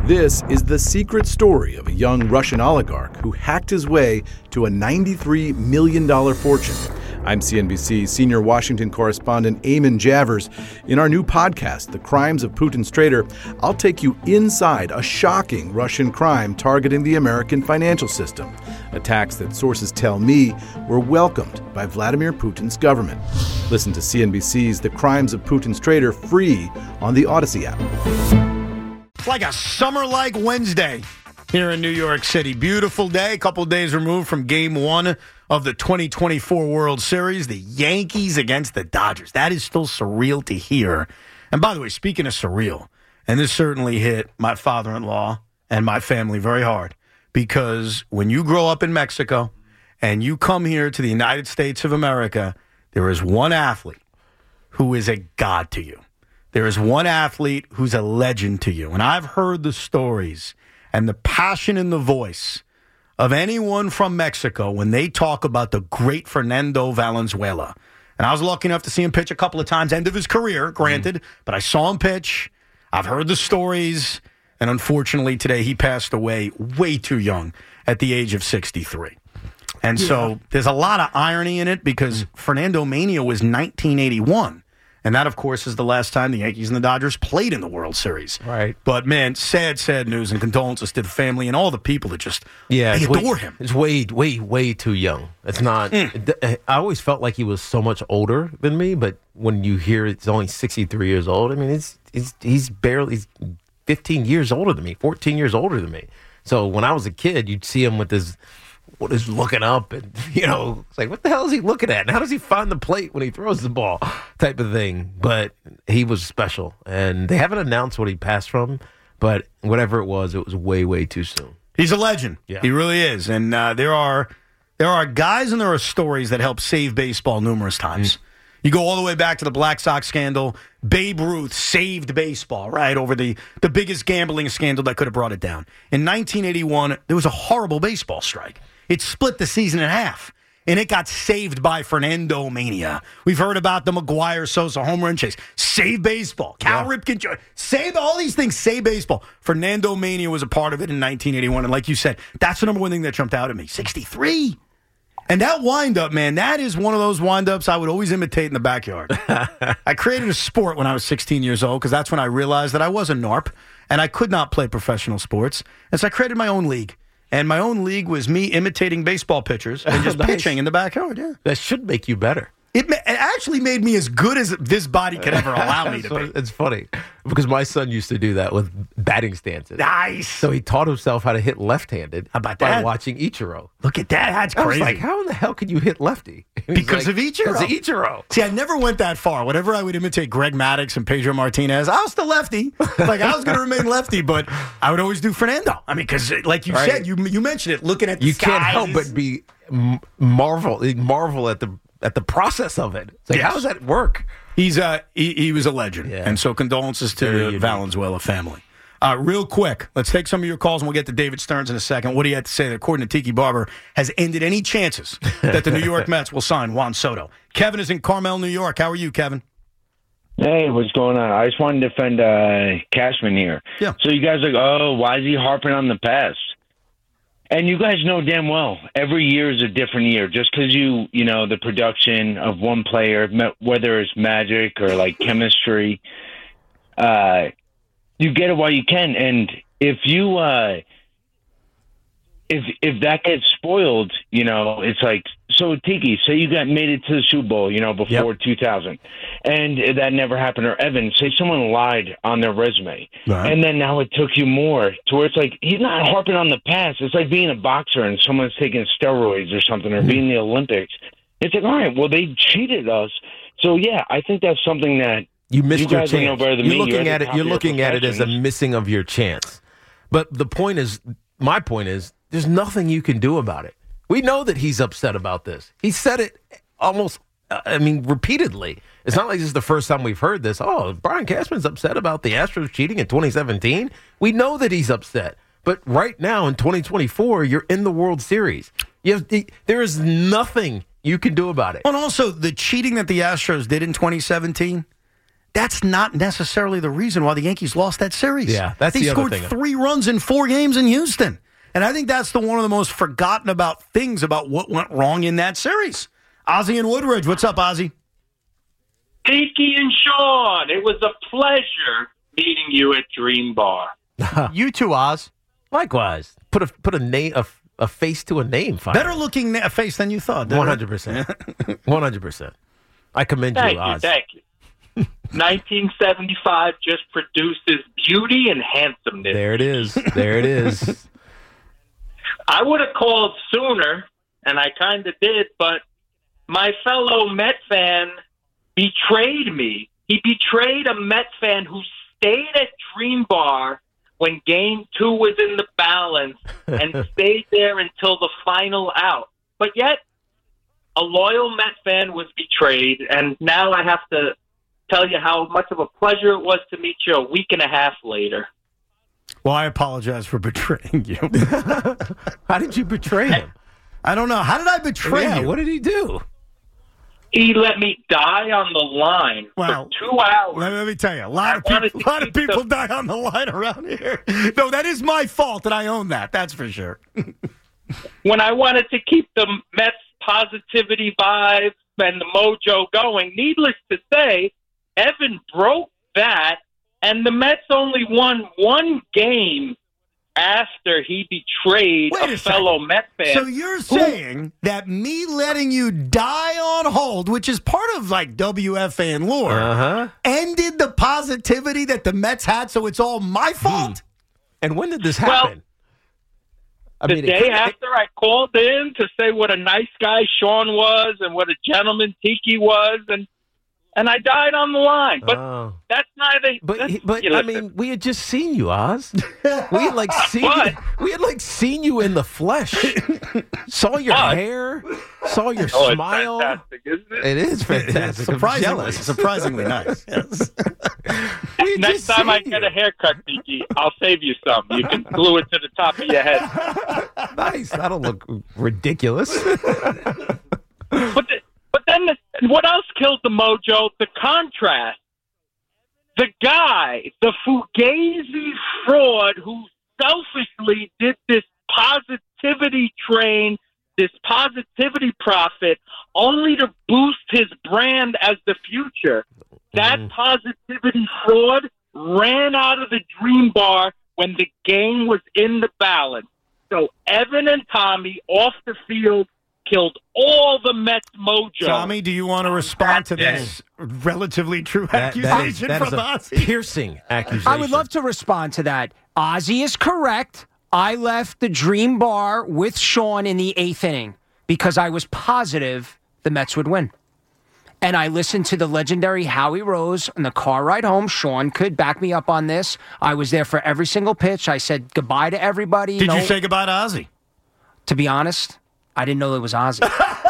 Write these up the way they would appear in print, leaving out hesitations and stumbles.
This is the secret story of a young Russian oligarch who hacked his way to a $93 million fortune. I'm CNBC senior Washington correspondent Eamon Javers. In our new podcast, The Crimes of Putin's Traitor, I'll take you inside a shocking Russian crime targeting the American financial system. Attacks that sources tell me were welcomed by Vladimir Putin's government. Listen to CNBC's The Crimes of Putin's Traitor free on the Odyssey app. It's like a summer-like Wednesday here in New York City. Beautiful day, a couple days removed from Game 1 of the 2024 World Series, the Yankees against the Dodgers. That is still surreal to hear. And by the way, speaking of surreal, and this certainly hit my father-in-law and my family very hard, because when you grow up in Mexico and you come here to the United States of America, there is one athlete who is a god to you. There is one athlete who's a legend to you. And I've heard the stories and the passion in the voice of anyone from Mexico when they talk about the great Fernando Valenzuela. And I was lucky enough to see him pitch a couple of times, end of his career, granted, but I saw him pitch. I've heard the stories. And unfortunately, today he passed away way too young at the age of 63. And so there's a lot of irony in it because Fernando Mania was 1981. And that, of course, is the last time the Yankees and the Dodgers played in the World Series. Right. But, man, sad news and condolences to the family and all the people that just they adore him. It's way too young. It's not. I always felt like he was so much older than me, but when you hear it's only 63 years old, I mean, he's 15 years older than me, 14 years older than me. So when I was a kid, you'd see him with his looking up and, it's like, what the hell is he looking at? And how does he find the plate when he throws the ball type of thing? But he was special. And they haven't announced what he passed from, but whatever it was way too soon. He's a legend. Yeah. He really is. And there are guys and there are stories that help save baseball numerous times. You go all the way back to the Black Sox scandal. Babe Ruth saved baseball, right, over the biggest gambling scandal that could have brought it down. In 1981, there was a horrible baseball strike. It split the season in half, and it got saved by Fernando Mania. We've heard about the McGuire-Sosa home run chase. Save baseball. Cal Ripken, save all these things, save baseball. Fernando Mania was a part of it in 1981, and like you said, that's the number one thing that jumped out at me. 63. And that wind-up, man, that is one of those wind-ups I would always imitate in the backyard. I created a sport when I was 16 years old because that's when I realized that I was a NARP, and I could not play professional sports. And so I created my own league. And my own league was me imitating baseball pitchers and just pitching in the backyard, yeah. That should make you better. It actually made me as good as this body could ever allow me to be. It's funny because my son used to do that with batting stances. Nice. So he taught himself how to hit left-handed by watching Ichiro. Look at that. That's crazy. I was like, how in the hell can you hit lefty? Because of Ichiro. Because of Ichiro. See, I never went that far. Whenever I would imitate Greg Maddux and Pedro Martinez, I was still lefty. Like, I was going to remain lefty, but I would always do Fernando. I mean, because like you said, you mentioned it, looking at the skies. You can't help but be marvel at the process of it. It's like, how does that work? He was a legend. Yeah. And so condolences to the Valenzuela family. Real quick, let's take some of your calls and we'll get to David Stearns in a second. What do you have to say that, according to Tiki Barber, has ended any chances that the New York Mets will sign Juan Soto? Kevin is in Carmel, New York. How are you, Kevin? Hey, what's going on? I just wanted to defend Cashman here. Yeah. So you guys are like, oh, why is he harping on the past? And you guys know damn well every year is a different year. Just because you know the production of one player, whether it's magic or like chemistry, you get it while you can. And if you if that gets spoiled, it's like, so Tiki, say you got made it to the Super Bowl, before 2000, and that never happened. Or Evan, say someone lied on their resume, and then now it took you more to where it's like he's not harping on the past. It's like being a boxer and someone's taking steroids or something, or being in the Olympics. It's like, all right, well, they cheated us. So yeah, I think that's something that you missed your chance. You're looking at it as a missing of your chance. But my point is, there's nothing you can do about it. We know that he's upset about this. He said it repeatedly. It's not like this is the first time we've heard this. Oh, Brian Cashman's upset about the Astros cheating in 2017. We know that he's upset. But right now in 2024, you're in the World Series. There is nothing you can do about it. And also, the cheating that the Astros did in 2017, that's not necessarily the reason why the Yankees lost that series. Yeah, that's they the other scored thing. 3 runs in 4 games in Houston. And I think that's one of the most forgotten about things about what went wrong in that series. Ozzie and Woodridge. What's up, Ozzie? Tiki and Sean, it was a pleasure meeting you at Dream Bar. You too, Oz. Likewise. Put a name, a face to a name. Finally. Better looking face than you thought. 100%. 100%. I commend you, Oz. Thank you. 1975 just produces beauty and handsomeness. There it is. There it is. I would have called sooner, and I kind of did, but my fellow Met fan betrayed me. He betrayed a Met fan who stayed at Dream Bar when Game 2 was in the balance and stayed there until the final out. But yet, a loyal Met fan was betrayed, and now I have to tell you how much of a pleasure it was to meet you a week and a half later. Well, I apologize for betraying you. How did you betray him? I don't know. How did I betray you? What did he do? He let me die on the line for 2 hours. Let me tell you, a lot of people die on the line around here. No, that is my fault, and I own that. That's for sure. When I wanted to keep the Mets positivity vibes and the mojo going, needless to say, Evan broke that, and the Mets only won 1 game after he betrayed a fellow Met fan. So you're saying that me letting you die on hold, which is part of like WFAN lore, ended the positivity that the Mets had, so it's all my fault? And when did this happen? The day after I called in to say what a nice guy Sean was and what a gentleman Tiki was, and I died on the line. But that's neither. But I mean, we had just seen you, Oz. We had like seen you in the flesh. Saw your hair. Saw your smile. It's fantastic, isn't it? It is fantastic. Surprisingly nice. Yes. Next time I get a haircut, Tiki, I'll save you some. You can glue it to the top of your head. Nice. That'll look ridiculous. But then what else killed the mojo? The contrast. The guy, the Fugazi fraud who selfishly did this positivity train, this positivity profit, only to boost his brand as the future. That positivity fraud ran out of the Dream Bar when the game was in the balance. So Evan and Tommy off the field killed all the Mets mojo. Tommy, do you want to respond to this relatively true accusation from Ozzie? Piercing accusation. I would love to respond to that. Ozzie is correct. I left the Dream Bar with Sean in the 8th inning because I was positive the Mets would win. And I listened to the legendary Howie Rose on the car ride home. Sean could back me up on this. I was there for every single pitch. I said goodbye to everybody. Did you say goodbye to Ozzie? To be honest, I didn't know it was Ozzie.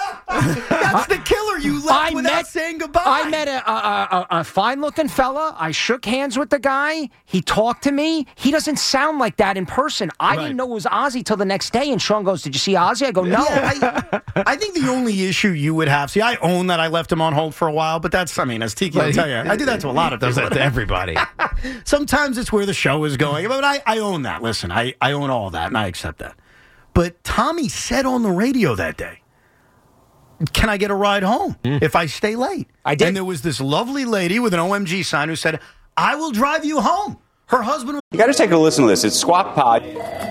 That's the killer. You left without saying goodbye. I met a fine-looking fella. I shook hands with the guy. He talked to me. He doesn't sound like that in person. I didn't know it was Ozzie till the next day. And Sean goes, "Did you see Ozzie?" I go, "No." Yeah, I think the only issue you would have, I own that I left him on hold for a while, but that's, as Tiki will tell you, I do that to a lot of people. Does that to everybody. Sometimes it's where the show is going, but I own that. Listen, I own all that, and I accept that. But Tommy said on the radio that day, "Can I get a ride home if I stay late?" I did. And there was this lovely lady with an OMG sign who said, "I will drive you home." Her husband... You got to take a listen to this. It's Squawk Pod.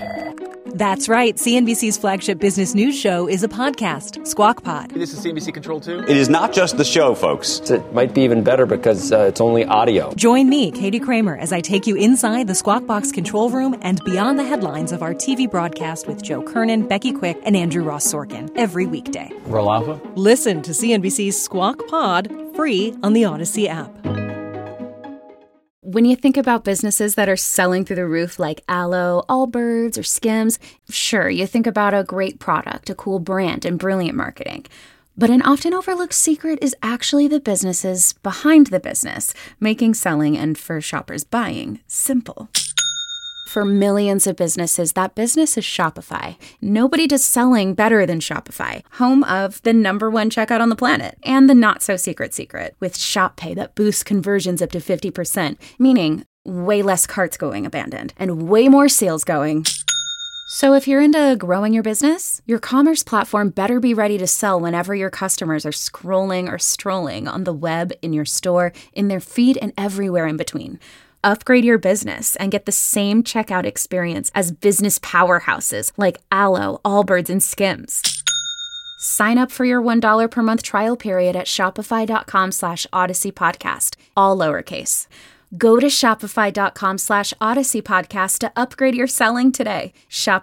That's right. CNBC's flagship business news show is a podcast, Squawk Pod. This is CNBC Control 2? It is not just the show, folks. It might be even better because it's only audio. Join me, Katie Kramer, as I take you inside the Squawk Box control room and beyond the headlines of our TV broadcast with Joe Kernan, Becky Quick, and Andrew Ross Sorkin every weekday. Roll Alpha? Listen to CNBC's Squawk Pod free on the Odyssey app. When you think about businesses that are selling through the roof like Aloe, Allbirds, or Skims, sure, you think about a great product, a cool brand, and brilliant marketing. But an often overlooked secret is actually the businesses behind the business, making selling and for shoppers buying simple. For millions of businesses, that business is Shopify. Nobody does selling better than Shopify, home of the #1 checkout on the planet and the not-so-secret secret with Shop Pay that boosts conversions up to 50%, meaning way less carts going abandoned and way more sales going. So if you're into growing your business, your commerce platform better be ready to sell whenever your customers are scrolling or strolling on the web, in your store, in their feed, and everywhere in between. Upgrade your business and get the same checkout experience as business powerhouses like Alo, Allbirds, and Skims. Sign up for your $1 per month trial period at shopify.com/Odyssey Podcast, all lowercase. Go to shopify.com/Odyssey Podcast to upgrade your selling today.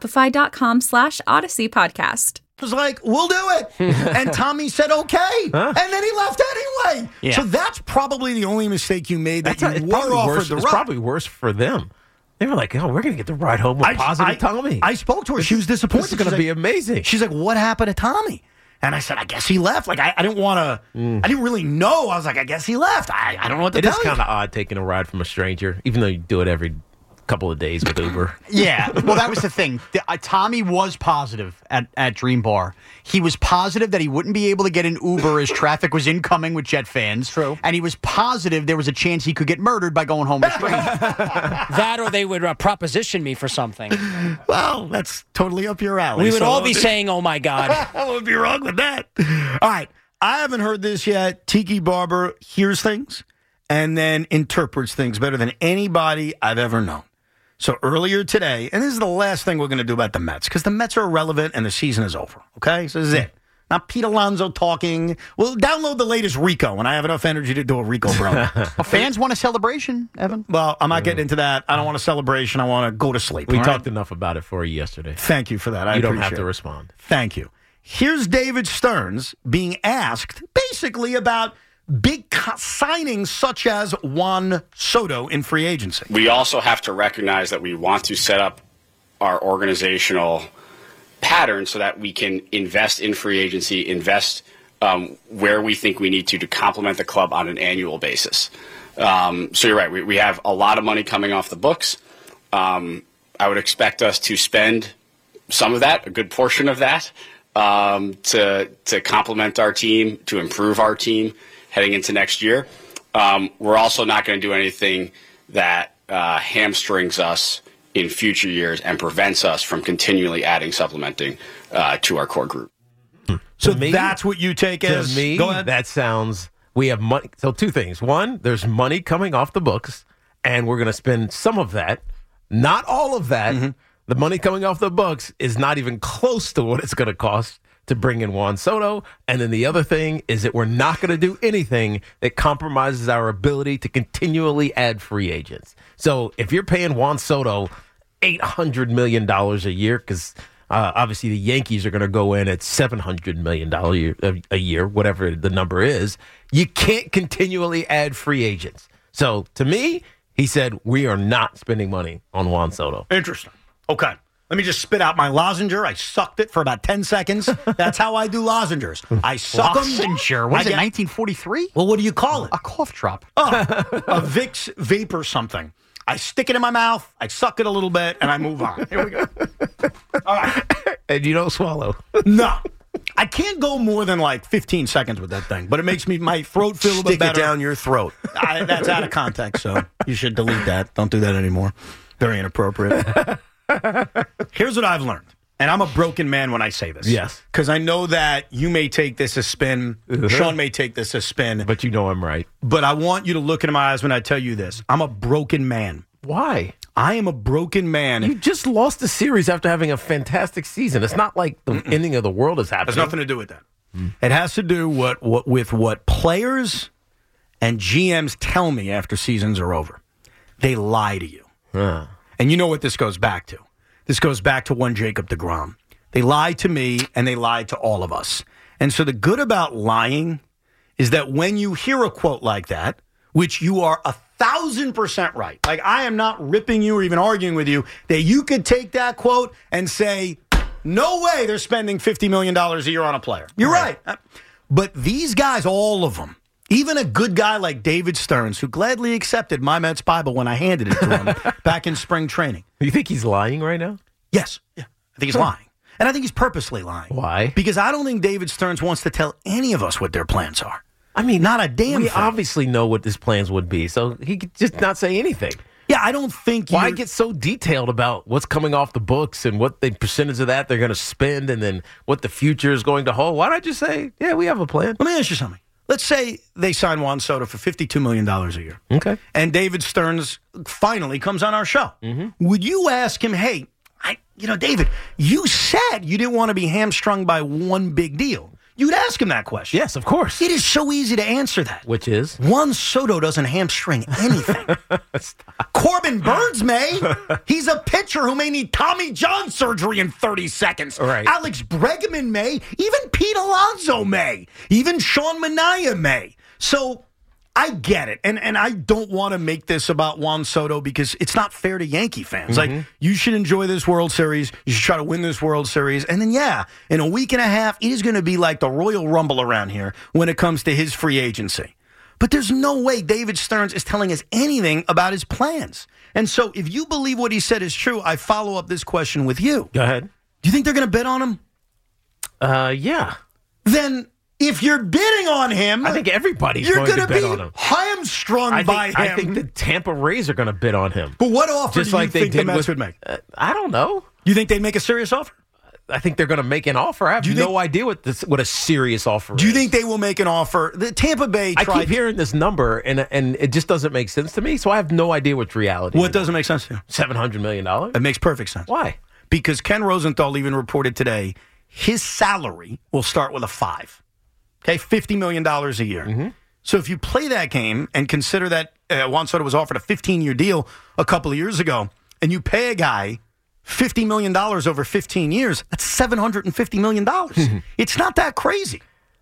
Shopify.com/Odyssey Podcast. Was like, we'll do it. And Tommy said, okay. And then he left anyway. Yeah. So that's probably the only mistake you made, that you were offered the ride. It's probably worse for them. They were like, oh, we're going to get the ride home with positive Tommy. I spoke to her. She was disappointed. This is going to be amazing. She's like, what happened to Tommy? And I said, I guess he left. Like, I didn't want to, I didn't really know. I was like, I guess he left. I don't know what to tell you. It is kind of odd taking a ride from a stranger, even though you do it every couple of days with Uber. Yeah, well, that was the thing. Tommy was positive at Dream Bar. He was positive that he wouldn't be able to get an Uber as traffic was incoming with Jet fans. True. And he was positive there was a chance he could get murdered by going home with strangers. That or they would proposition me for something. Well, that's totally up your alley. We would all be saying, oh, my God. What would be wrong with that? All right. I haven't heard this yet. Tiki Barber hears things and then interprets things better than anybody I've ever known. So earlier today, and this is the last thing we're going to do about the Mets, because the Mets are irrelevant and the season is over, okay? So this is it. Not Pete Alonso talking. We'll download the latest Rico when I have enough energy to do a Rico, bro. Well, fans want a celebration, Evan. Well, I'm not getting into that. I don't want a celebration. I want to go to sleep. We talked enough about it for you yesterday. Thank you for that. You don't have to respond. Thank you. Here's David Stearns being asked basically about big signings such as Juan Soto in free agency. We also have to recognize that we want to set up our organizational pattern so that we can invest in free agency, invest where we think we need to complement the club on an annual basis. So you're right. We have a lot of money coming off the books. I would expect us to spend some of that, a good portion of that, to complement our team, to improve our team heading into next year. We're also not going to do anything that hamstrings us in future years and prevents us from continually adding, supplementing to our core group. So that's what you take as? To me, go ahead. That sounds, we have money. So two things. One, there's money coming off the books, and we're going to spend some of that, not all of that. Mm-hmm. The money coming off the books is not even close to what it's going to cost to bring in Juan Soto. And then the other thing is that we're not going to do anything that compromises our ability to continually add free agents. So if you're paying Juan Soto $800 million a year, because obviously the Yankees are going to go in at $700 million a year, whatever the number is, you can't continually add free agents. So to me, he said, we are not spending money on Juan Soto. Interesting. Okay. Let me just spit out my lozenge. I sucked it for about 10 seconds. That's how I do lozengers. I suck them. Lozenger? What is it, 1943? Well, what do you call it? A cough drop. Oh, a Vicks vapor something. I stick it in my mouth, I suck it a little bit, and I move on. Here we go. All right. And you don't swallow. No. I can't go more than like 15 seconds with that thing, but it makes my throat feel a bit better. Stick it down your throat. That's out of context, so you should delete that. Don't do that anymore. Very inappropriate. Here's what I've learned, and I'm a broken man when I say this. Yes. Because I know that you may take this as spin, Sean may take this as spin. But you know I'm right. But I want you to look into my eyes when I tell you this. I'm a broken man. Why? I am a broken man. You just lost the series after having a fantastic season. It's not like the ending of the world is happening. It has nothing to do with that. It has to do with what players and GMs tell me after seasons are over. They lie to you. And you know what this goes back to. This goes back to one Jacob deGrom. They lied to me, and they lied to all of us. And so the good about lying is that when you hear a quote like that, which you are 1,000% right, like I am not ripping you or even arguing with you, that you could take that quote and say, no way they're spending $50 million a year on a player. You're right. But these guys, all of them, Even a good guy like David Stearns, who gladly accepted my Mets Bible when I handed it to him back in spring training. You think he's lying right now? Yes. Yeah. I think he's lying. And I think he's purposely lying. Why? Because I don't think David Stearns wants to tell any of us what their plans are. I mean, not a damn We thing. obviously know what his plans would be, so he could just not say anything. Yeah, I don't think Why get so detailed about what's coming off the books and what the percentage of that they're going to spend and then what the future is going to hold? Why not just say, yeah, we have a plan? Let me ask you something. Let's say they sign Juan Soto for $52 million a year. Okay. And David Stearns finally comes on our show. Mm-hmm. Would you ask him, hey, David, you said you didn't want to be hamstrung by one big deal. You'd ask him that question. Yes, of course. It is so easy to answer that. Which is? Juan Soto doesn't hamstring anything. Corbin Burns may. He's a pitcher who may need Tommy John surgery in 30 seconds. Right. Alex Bregman may. Even Pete Alonso may. Even Sean Manaea may. So I get it. And I don't want to make this about Juan Soto because it's not fair to Yankee fans. Mm-hmm. Like, you should enjoy this World Series. You should try to win this World Series. And then, in a week and a half, it is going to be like the Royal Rumble around here when it comes to his free agency. But there's no way David Stearns is telling us anything about his plans. And so if you believe what he said is true, I follow up this question with you. Go ahead. Do you think they're going to bet on him? Yeah. Then if you're bidding on him, I think everybody's you're going to bid be on him. Hamstrung by him. I think the Tampa Rays are going to bid on him. But what offer Just do you like they think the did Mets with- would make? I don't know. You think they'd make a serious offer? I think they're going to make an offer. I have no idea what a serious offer is. Do you think they will make an offer? The Tampa Bay I keep hearing this number, and it just doesn't make sense to me, so I have no idea what's reality. What doesn't make sense to you? $700 million? It makes perfect sense. Why? Because Ken Rosenthal even reported today his salary will start with a 5. Okay, $50 million a year. Mm-hmm. So if you play that game and consider that Juan Soto was offered a 15-year deal a couple of years ago, and you pay a guy $50 million over 15 years, that's $750 million. Mm-hmm. It's not that crazy.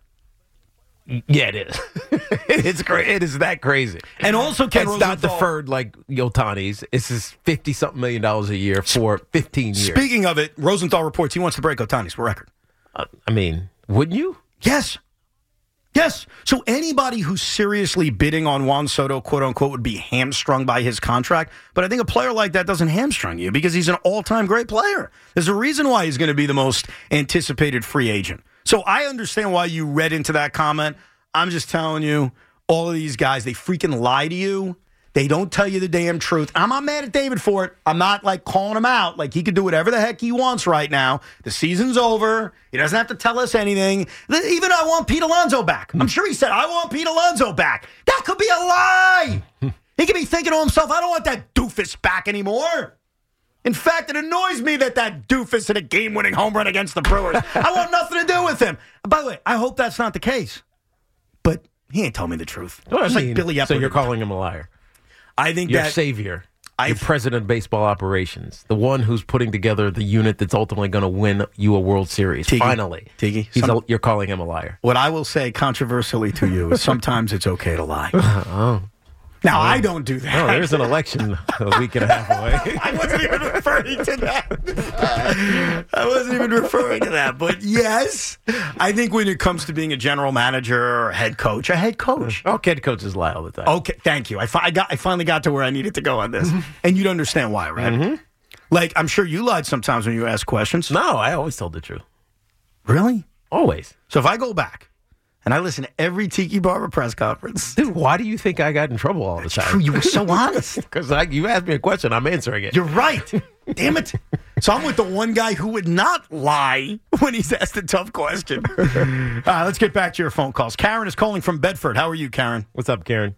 Yeah, it is. It's great. It is that crazy. And also, Ken it's not deferred like Yotani's. It's just $50-something million a year for 15 years. Speaking of it, Rosenthal reports he wants to break Otani's record. I mean, wouldn't you? Yes. Yes. So anybody who's seriously bidding on Juan Soto, quote unquote, would be hamstrung by his contract. But I think a player like that doesn't hamstring you because he's an all-time great player. There's a reason why he's going to be the most anticipated free agent. So I understand why you read into that comment. I'm just telling you, all of these guys, they freaking lie to you. They don't tell you the damn truth. I'm not mad at David for it. I'm not like calling him out. Like he can do whatever the heck he wants right now. The season's over. He doesn't have to tell us anything. Even I want Pete Alonso back. I'm sure he said, I want Pete Alonso back. That could be a lie. He could be thinking to himself, I don't want that doofus back anymore. In fact, it annoys me that doofus hit a game-winning home run against the Brewers. I want nothing to do with him. By the way, I hope that's not the case. But he ain't told me the truth. Well, Just like Billy Epler. So you're calling him a liar. I think your that savior, your president of baseball operations, the one who's putting together the unit that's ultimately going to win you a World Series. Tiki, finally, Tiki, you're calling him a liar. What I will say controversially to you is sometimes it's okay to lie. Oh. Now, I don't do that. Oh, there's an election a week and a half away. I wasn't even referring to that. I wasn't even referring to that. But yes, I think when it comes to being a general manager or a head coach. Head coaches lie all the time. Okay, thank you. I finally got to where I needed to go on this. And you'd understand why, right? Mm-hmm. Like, I'm sure you lied sometimes when you ask questions. No, I always told the truth. Really? Always. So if I go back and I listen to every Tiki Barber press conference. Dude, why do you think I got in trouble all the time? True, you were so honest. Because you asked me a question, I'm answering it. You're right. Damn it. So I'm with the one guy who would not lie when he's asked a tough question. Let's get back to your phone calls. Karen is calling from Bedford. How are you, Karen? What's up, Karen?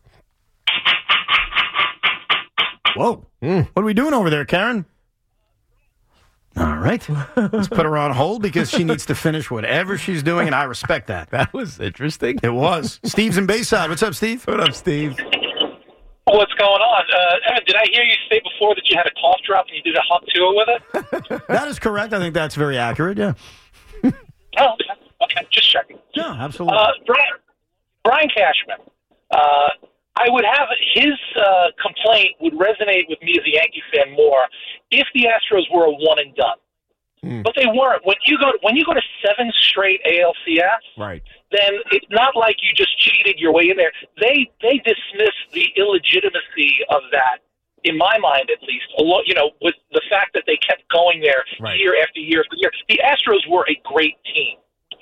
Whoa. What are we doing over there, Karen? All right. Let's put her on hold because she needs to finish whatever she's doing, and I respect that. That was interesting. It was. Steve's in Bayside. What's up, Steve? What up, Steve? What's going on? Evan, did I hear you say before that you had a cough drop and you did a hot tour with it? That is correct. I think that's very accurate, yeah. Oh, okay. Just checking. Yeah, absolutely. Brian Cashman. I would have his complaint would resonate with me as a Yankee fan more if the Astros were a one and done. but they weren't. When you go to 7 straight ALCS, right, then it's not like you just cheated your way in there. They dismiss the illegitimacy of that, in my mind at least, with the fact that they kept going there year after year after year. The Astros were a great team.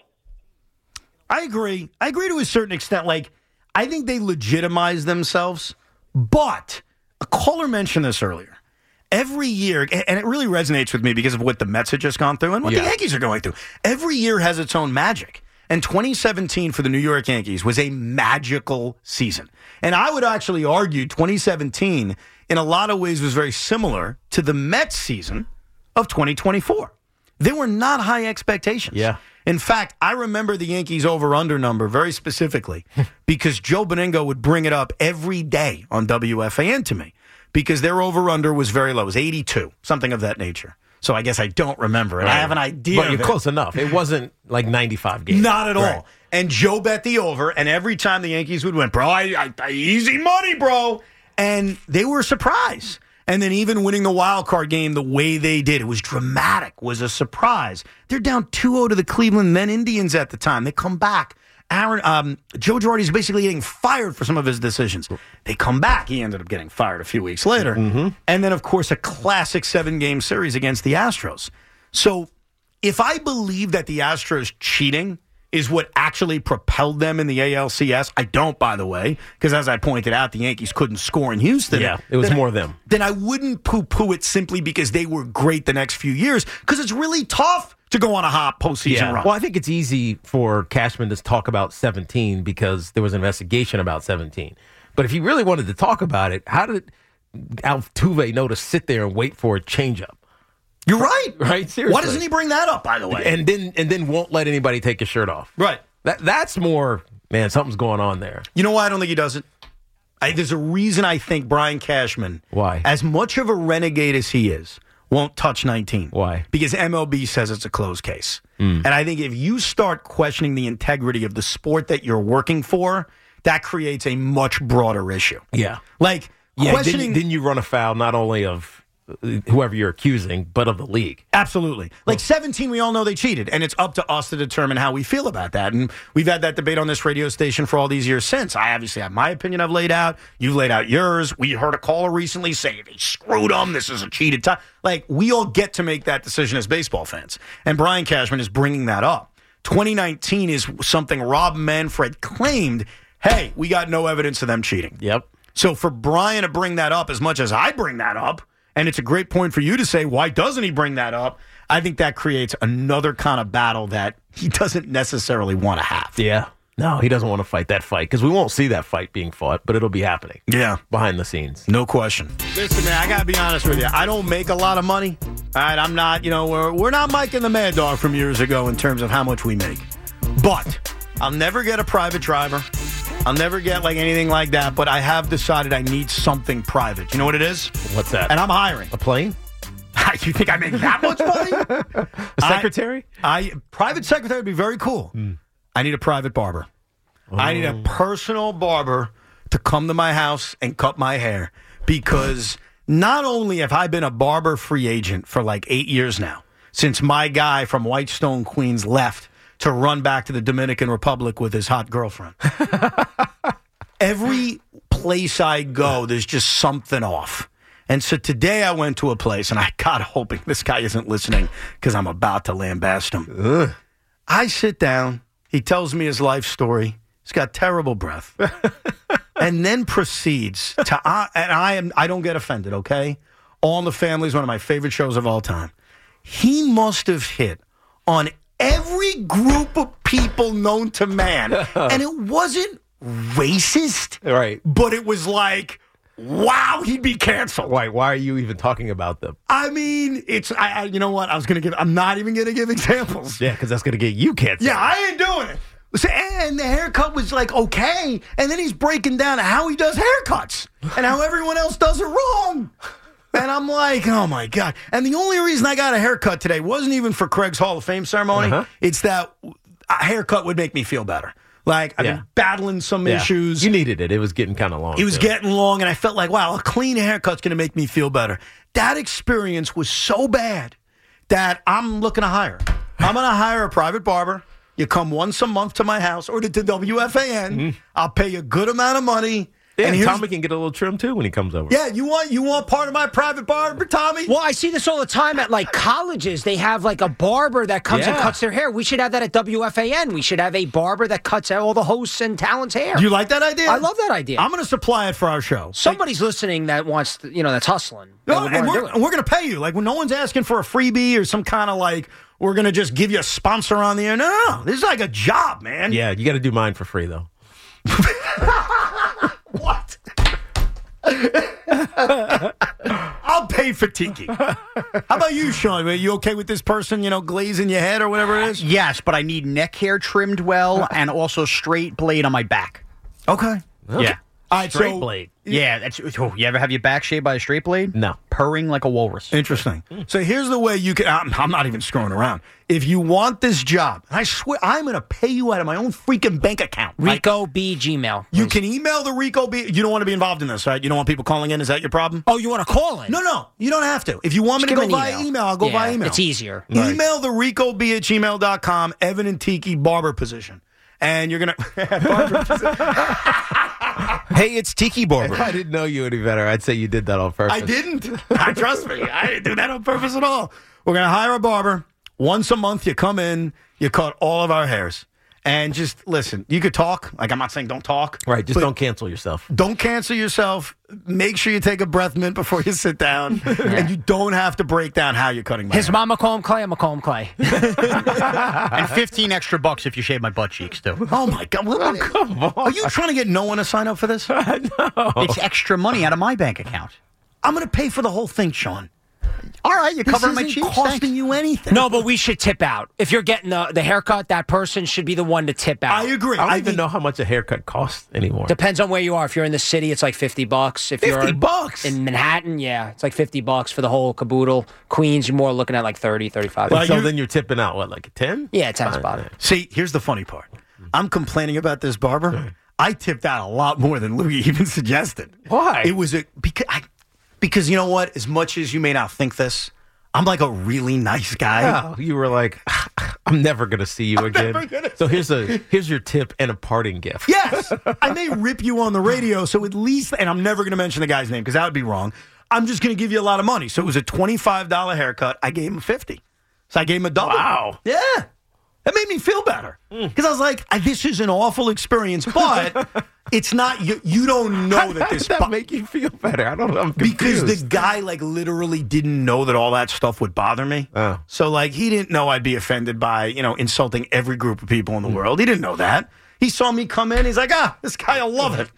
I agree. I agree to a certain extent. Like, I think they legitimize themselves, but a caller mentioned this earlier. Every year, and it really resonates with me because of what the Mets had just gone through and what the Yankees are going through. Every year has its own magic. And 2017 for the New York Yankees was a magical season. And I would actually argue 2017, in a lot of ways, was very similar to the Mets season of 2024. There were not high expectations. Yeah. In fact, I remember the Yankees over-under number very specifically because Joe Beningo would bring it up every day on WFAN to me because their over-under was very low. It was 82, something of that nature. So I guess I don't remember it. Right. I have an idea. But you're close enough. It wasn't like 95 games. Not at all. And Joe bet the over, and every time the Yankees would win, bro, I easy money, bro. And they were surprised. And then even winning the wild card game the way they did, it was dramatic, was a surprise. They're down 2-0 to the Cleveland men Indians at the time. They come back. Joe Girardi's basically getting fired for some of his decisions. They come back. He ended up getting fired a few weeks later. Mm-hmm. And then, of course, a classic 7-game series against the Astros. So if I believe that the Astros cheating is what actually propelled them in the ALCS. I don't, by the way, because as I pointed out, the Yankees couldn't score in Houston. Yeah, it was more them. Then I wouldn't poo-poo it simply because they were great the next few years, because it's really tough to go on a hot postseason run. Well, I think it's easy for Cashman to talk about 17 because there was an investigation about 17. But if he really wanted to talk about it, how did Altuve know to sit there and wait for a changeup? You're right. Right? Seriously. Why doesn't he bring that up, by the way? And then won't let anybody take his shirt off. Right. That's more, man, something's going on there. You know why I don't think he does it? There's a reason I think Brian Cashman, why, as much of a renegade as he is, won't touch 19. Why? Because MLB says it's a closed case. And I think if you start questioning the integrity of the sport that you're working for, that creates a much broader issue. Yeah. Like, questioning... Didn't you run afoul not only of whoever you're accusing, but of the league? Absolutely. Like 17, we all know they cheated, and it's up to us to determine how we feel about that. And we've had that debate on this radio station for all these years since. I obviously have my opinion I've laid out. You've laid out yours. We heard a caller recently say they screwed them. This is a cheated time. Like, we all get to make that decision as baseball fans. And Brian Cashman is bringing that up. 2019 is something Rob Manfred claimed, hey, we got no evidence of them cheating. Yep. So for Brian to bring that up as much as I bring that up, and it's a great point for you to say, why doesn't he bring that up? I think that creates another kind of battle that he doesn't necessarily want to have. Yeah. No, he doesn't want to fight that fight because we won't see that fight being fought, but it'll be happening. Yeah. Behind the scenes. No question. Listen, man, I got to be honest with you. I don't make a lot of money. All right, I'm not, we're not Mike and the Mad Dog from years ago in terms of how much we make. But I'll never get a private driver. I'll never get like anything like that, but I have decided I need something private. You know what it is? What's that? And I'm hiring. A plane? You think I make that much money? A secretary? Private secretary would be very cool. I need a private barber. Oh. I need a personal barber to come to my house and cut my hair, because not only have I been a barber free agent for like 8 years now, since my guy from Whitestone, Queens left to run back to the Dominican Republic with his hot girlfriend. Every place I go, there's just something off. And so today I went to a place, and I got hoping this guy isn't listening because I'm about to lambast him. Ugh. I sit down. He tells me his life story. He's got terrible breath. And then proceeds to, and I don't get offended, okay? All in the Family is one of my favorite shows of all time. He must have hit on every group of people known to man. And it wasn't racist. Right. But it was like, wow, he'd be canceled. Why are you even talking about them? I mean, you know what? I'm not even going to give examples. Yeah, because that's going to get you canceled. Yeah, I ain't doing it. And the haircut was like, okay. And then he's breaking down how he does haircuts and how everyone else does it wrong. And I'm like, oh, my God. And the only reason I got a haircut today wasn't even for Craig's Hall of Fame ceremony. Uh-huh. It's that a haircut would make me feel better. Like, I've been battling some issues. You needed it. It was getting kind of long. It was getting long, and I felt like, wow, a clean haircut's going to make me feel better. That experience was so bad that I'm looking to hire. I'm going to hire a private barber. You come once a month to my house or to WFAN. I'll pay you a good amount of money. Yeah, and and Tommy can get a little trim too when he comes over. Yeah, you want part of my private barber, Tommy? Well, I see this all the time at like colleges. They have like a barber that comes and cuts their hair. We should have that at WFAN. We should have a barber that cuts all the hosts and talent's hair. Do you like that idea? I love that idea. I'm going to supply it for our show. Somebody's listening that wants, that's hustling. No, and we're going to pay you. Like when no one's asking for a freebie or some kind of like, we're going to just give you a sponsor on the air. No, this is like a job, man. Yeah, you got to do mine for free though. What? I'll pay for Tiki. How about you, Sean? Are you okay with this person, glazing your head or whatever it is? Yes, but I need neck hair trimmed well and also straight blade on my back. Okay. Yeah. All right, Straight blade. Yeah, that's. You ever have your back shaved by a straight blade? No. Purring like a walrus. Interesting. So here's the way you can. I'm not even screwing around. If you want this job, I swear I'm going to pay you out of my own freaking bank account. Rico B Gmail. You can email the Rico B. You don't want to be involved in this, right? You don't want people calling in. Is that your problem? Oh, you want to call in? No. You don't have to. If you want me to go via email, I'll go via email. It's easier. Email the Rico B at gmail.com. Evan and Tiki barber position. And you're going to. Hey, it's Tiki Barber. If I didn't know you any better, I'd say you did that on purpose. I didn't. Trust me. I didn't do that on purpose at all. We're going to hire a barber. Once a month, you come in, you cut all of our hairs. And just listen, you could talk. Like, I'm not saying don't talk. Right, just don't cancel yourself. Don't cancel yourself. Make sure you take a breath mint before you sit down. And you don't have to break down how you're cutting my hair. His mama call him Clay, I'm going to call him Clay. And $15 if you shave my butt cheeks, too. Oh, my God. Come on. Are you trying to get no one to sign up for this? No. It's extra money out of my bank account. I'm going to pay for the whole thing, Sean. All right, you're covering my This cheeks. isn't costing you anything. No, but we should tip out. If you're getting the haircut, that person should be the one to tip out. I agree. I don't even know how much a haircut costs anymore. Depends on where you are. If you're in the city, it's like $50. If you're $50? in Manhattan, yeah, it's like $50 for the whole caboodle. Queens, you're more looking at like 30, 35. Well, so then you're tipping out, what, like a 10? Yeah, 10 spot. See, here's the funny part. I'm complaining about this barber. I tipped out a lot more than Louis even suggested. Why? It was because you know what? As much as you may not think this, I'm like a really nice guy. Oh, you were like, I'm never going to see you again. So here's your tip and a parting gift. Yes. I may rip you on the radio, so at least, and I'm never going to mention the guy's name because that would be wrong. I'm just going to give you a lot of money. So it was a $25 haircut. I gave him $50. So I gave him a double. Wow. Yeah. That made me feel better. Because I was like, this is an awful experience, but it's not, you don't know that this. How did that make you feel better? I don't know. I'm confused. Because the guy, literally didn't know that all that stuff would bother me. Oh. So, he didn't know I'd be offended by, insulting every group of people in the world. He didn't know that. He saw me come in. He's like, this guy will love it.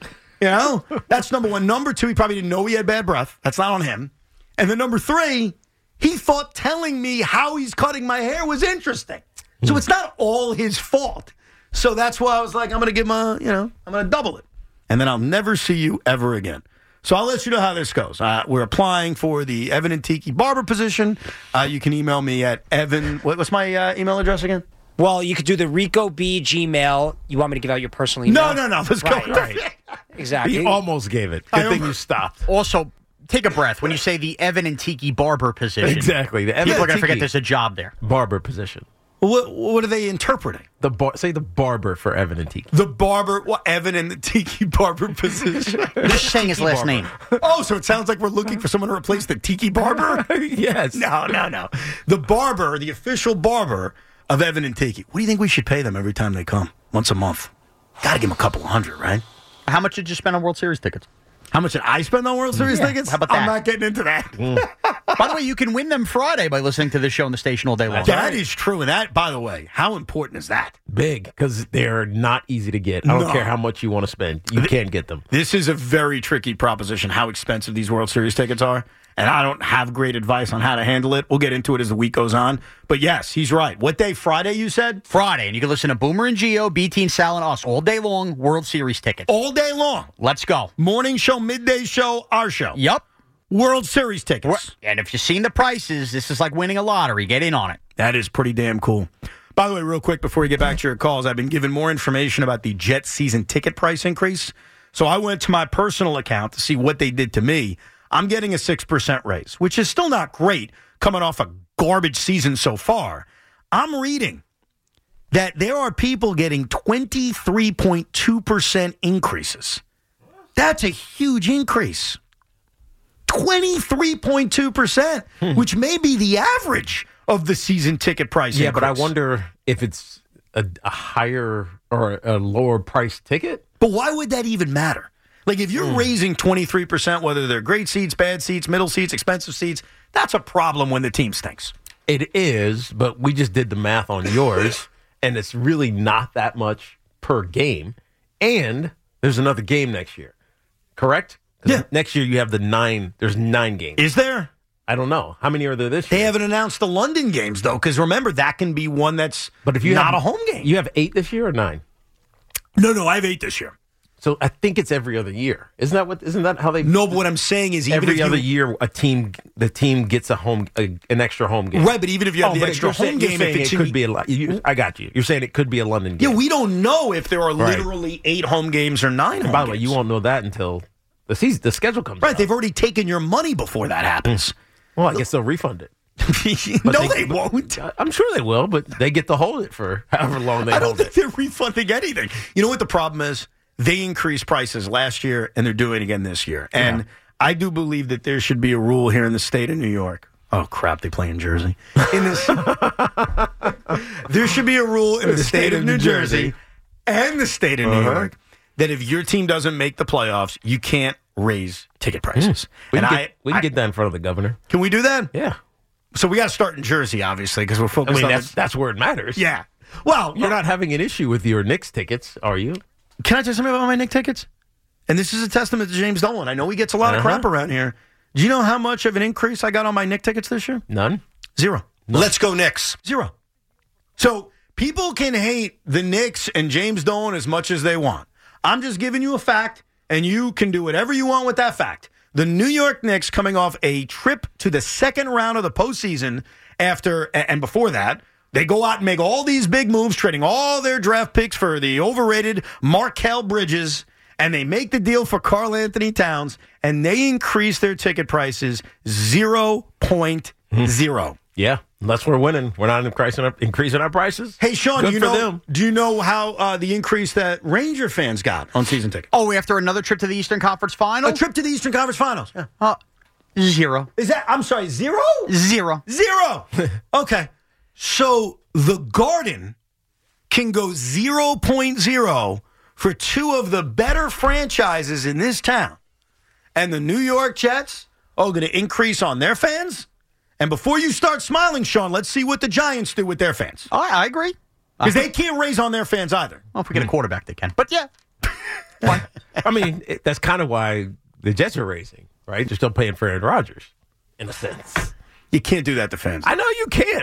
That's number one. Number two, he probably didn't know he had bad breath. That's not on him. And then number three, he thought telling me how he's cutting my hair was interesting. So it's not all his fault. So that's why I was like, I'm going to give him I'm going to double it. And then I'll never see you ever again. So I'll let you know how this goes. We're applying for the Evan and Tiki barber position. You can email me at Evan. What's my email address again? Well, you could do the Rico B Gmail. You want me to give out your personal email? No. Let's go. Right. Exactly. You almost gave it. Good thing you stopped. Also, take a breath when you say the Evan and Tiki barber position. Exactly. The Evan People are and going to forget Tiki there's a job there. barber position. What are they interpreting? Say the barber for Evan and Tiki. The barber, Evan and the Tiki barber position. You're just saying his last name. Oh, so it sounds like we're looking for someone to replace the Tiki barber? Yes. No. The barber, the official barber of Evan and Tiki. What do you think we should pay them every time they come? Once a month. Got to give them a couple $100, right? How much did you spend on World Series tickets? How much did I spend on World Series tickets? How about that? I'm not getting into that. By the way, you can win them Friday by listening to this show on the station all day long. That is true. And that, by the way, how important is that? Big, because they're not easy to get. I don't care how much you want to spend. You can get them. This is a very tricky proposition, how expensive these World Series tickets are. And I don't have great advice on how to handle it. We'll get into it as the week goes on. But yes, he's right. What day? Friday, you said? Friday. And you can listen to Boomer and Gio, BT and Sal and us all day long. World Series tickets. All day long. Let's go. Morning show, midday show, our show. Yep. World Series tickets. And if you've seen the prices, this is like winning a lottery. Get in on it. That is pretty damn cool. By the way, real quick, before we get back to your calls, I've been given more information about the Jets season ticket price increase. So I went to my personal account to see what they did to me. I'm getting a 6% raise, which is still not great coming off a garbage season so far. I'm reading that there are people getting 23.2% increases. That's a huge increase. 23.2%, which may be the average of the season ticket price increase. But I wonder if it's a higher or a lower price ticket. But why would that even matter? Like, if you're raising 23%, whether they're great seats, bad seats, middle seats, expensive seats, that's a problem when the team stinks. It is, but we just did the math on yours, and it's really not that much per game. And there's another game next year, correct? Yeah. Next year you have there's 9 games. Is there? I don't know. How many are there this year? They haven't announced the London games, though, because remember, that can be one that's not a home game. You have 8 this year or 9? No, I have 8 this year. So I think it's every other year. Isn't that how they? No, but what I'm saying is, even every other year, the team gets an extra home game. Right, but even if you have the extra home game, it could be I got you. You're saying it could be a London game. Yeah, we don't know if there are literally 8 home games or 9 home games. By the way, you won't know that until the schedule comes out. Right, they've already taken your money before that happens. Well, I guess they'll refund it. No, they won't. I'm sure they will, but they get to hold it for however long they hold it. I don't think they're refunding anything. You know what the problem is? They increased prices last year, and they're doing it again this year. And I do believe that there should be a rule here in the state of New York. Oh, crap, they play in Jersey. There should be a rule in the state of New Jersey and the state of New York that if your team doesn't make the playoffs, you can't raise ticket prices. We can get that in front of the governor. Can we do that? Yeah. So we got to start in Jersey, obviously, because we're focused on that's where it matters. Yeah. Well, you're not having an issue with your Knicks tickets, are you? Can I tell you something about my Knicks tickets? And this is a testament to James Dolan. I know he gets a lot of crap around here. Do you know how much of an increase I got on my Knicks tickets this year? None. 0. None. Let's go Knicks. 0. So people can hate the Knicks and James Dolan as much as they want. I'm just giving you a fact, and you can do whatever you want with that fact. The New York Knicks, coming off a trip to the second round of the postseason and before that, they go out and make all these big moves, trading all their draft picks for the overrated Markel Bridges, and they make the deal for Karl Anthony Towns, and they increase their ticket prices 0.0. Yeah, unless we're winning. We're not increasing our prices. Hey, Sean, Good for them. Do you know how the increase that Ranger fans got on season tickets? Oh, after another trip to the Eastern Conference Finals? A trip to the Eastern Conference Finals. Yeah. 0. Is that, I'm sorry, 0? 0. 0. Okay. So the Garden can go 0.0 for 2 of the better franchises in this town. And the New York Jets are going to increase on their fans. And before you start smiling, Sean, let's see what the Giants do with their fans. I agree. Because they can't raise on their fans either. Well, if we get a quarterback, they can. But yeah. I mean, that's kind of why the Jets are raising, right? They're still paying for Aaron Rodgers, in a sense. You can't do that to fans. I know you can't.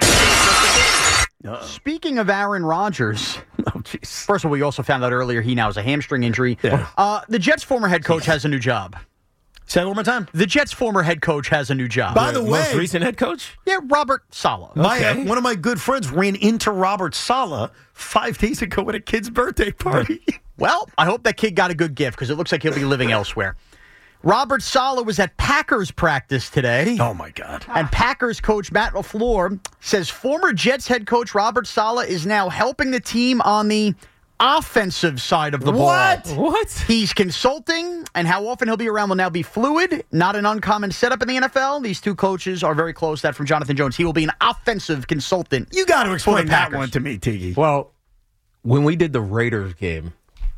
Speaking of Aaron Rodgers, first of all, we also found out earlier he now has a hamstring injury. Yeah. The Jets' former head coach has a new job. Say that one more time. The Jets' former head coach has a new job. By the way, most recent head coach? Yeah, Robert Saleh. One of my good friends ran into Robert Saleh 5 days ago at a kid's birthday party. Well, I hope that kid got a good gift because it looks like he'll be living elsewhere. Robert Saleh was at Packers practice today. Oh, my God. And Packers coach Matt LaFleur says former Jets head coach Robert Saleh is now helping the team on the offensive side of the ball. What? He's consulting, and how often he'll be around will now be fluid. Not an uncommon setup in the NFL. These 2 coaches are very close. That from Jonathan Jones. He will be an offensive consultant. You got to explain that Packers. one to me, Tiki. Well, when we did the Raiders game,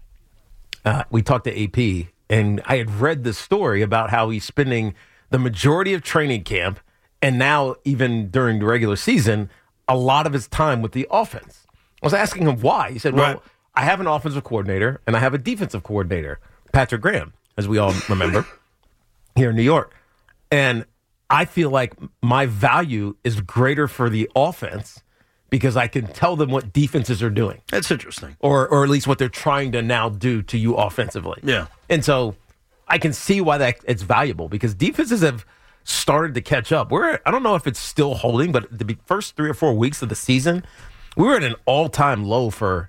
we talked to AP, and I had read the story about how he's spending the majority of training camp, and now even during the regular season, a lot of his time with the offense. I was asking him why. He said, well, I have an offensive coordinator, and I have a defensive coordinator, Patrick Graham, as we all remember, here in New York. And I feel like my value is greater for the offense because I can tell them what defenses are doing. That's interesting. Or at least what they're trying to now do to you offensively. Yeah. And so I can see why that it's valuable because defenses have started to catch up. I don't know if it's still holding, but the first 3 or 4 weeks of the season, we were at an all-time low for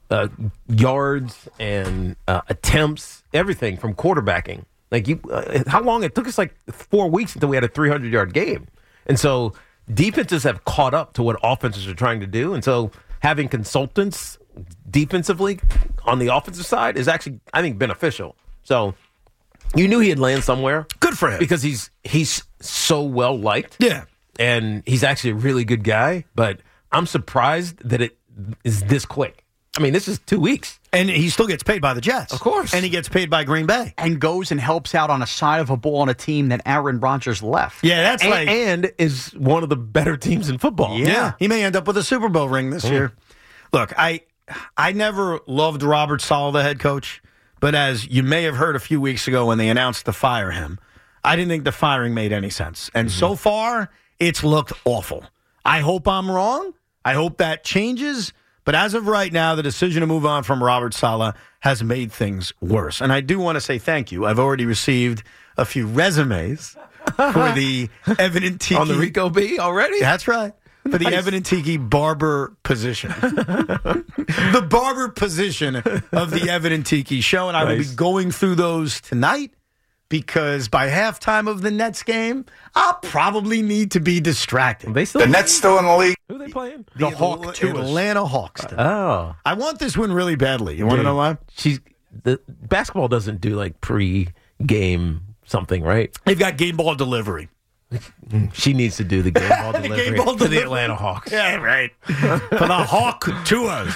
yards and attempts, everything from quarterbacking. Like how long it took us like 4 weeks until we had a 300-yard game. And so defenses have caught up to what offenses are trying to do. And so having consultants defensively on the offensive side is actually, I think, beneficial. So you knew he'd land somewhere. Good for him. Because he's so well-liked. Yeah. And he's actually a really good guy. But I'm surprised that it is this quick. I mean, this is 2 weeks. And he still gets paid by the Jets. Of course. And he gets paid by Green Bay. And goes and helps out on a side of a ball on a team that Aaron Rodgers left. Yeah, that's and is one of the better teams in football. Yeah. He may end up with a Super Bowl ring this year. Look, I never loved Robert Saleh, the head coach, but as you may have heard a few weeks ago when they announced to fire him, I didn't think the firing made any sense. And so far, it's looked awful. I hope I'm wrong. I hope that changes. But as of right now, the decision to move on from Robert Saleh has made things worse. And I do want to say thank you. I've already received a few resumes for the Evan and Tiki. On the Rico B already? That's right. For the Evan and Tiki barber position. The barber position of the Evan and Tiki show. And I will be going through those tonight because by halftime of the Nets game, I'll probably need to be distracted. The Nets still in the league? Who are they playing? The Atlanta Hawks. Oh. I want this win really badly. You want to know why? The basketball doesn't do like pre-game something, right? They've got game ball delivery. She needs to do the game ball delivery to the Atlanta Hawks. Yeah, right. For the Hawk tours.